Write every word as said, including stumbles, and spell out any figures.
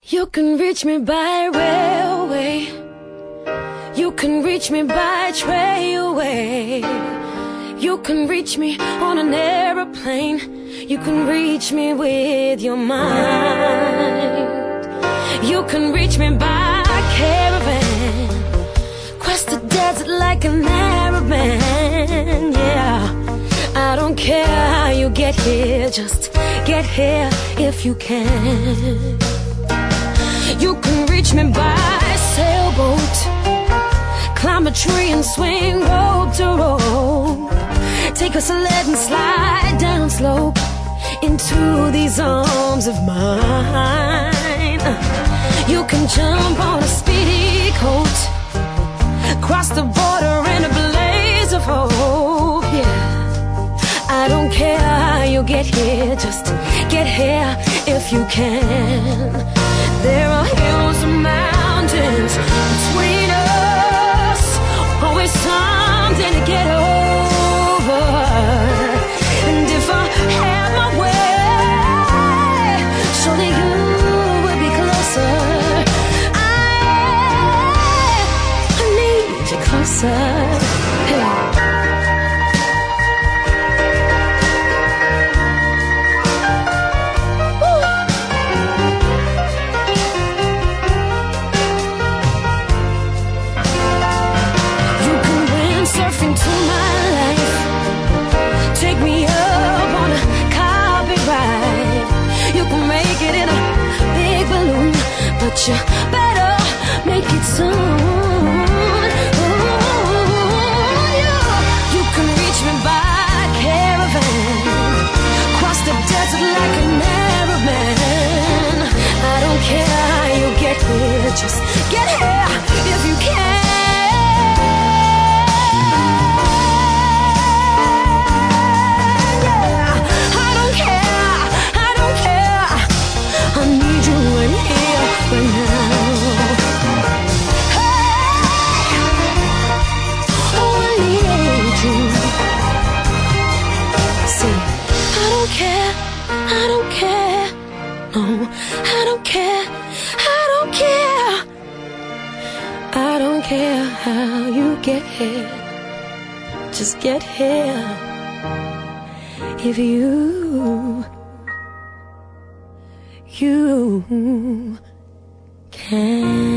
You can reach me by railway, you can reach me by trailway, you can reach me on an aeroplane, you can reach me with your mind. You can reach me by caravan, cross the desert like an Arab man. Yeah, I don't care how you get here, just get here if you can. You can reach me by sailboat, climb a tree and swing rope to rope, take a sled and slide down slope into these arms of mine. You can jump on a speedy coat, cross the border in a blaze of hope. Yeah, I don't care how you get here, just get here if you can. There are hills and mountains between us, always something to get over. And if I had my way, surely you would be closer. I, I need you closer. Hey. But you better make it soon. Ooh, yeah. You can reach me by caravan, cross the desert like an Arab man. I don't care how you get here, just get here if you can. Yeah, I don't care, I don't care. I need you in here right now. Hey, oh, I need you. See, I don't care, I don't care. No, I don't care, I don't care. I don't care how you get here, just get here if you you can.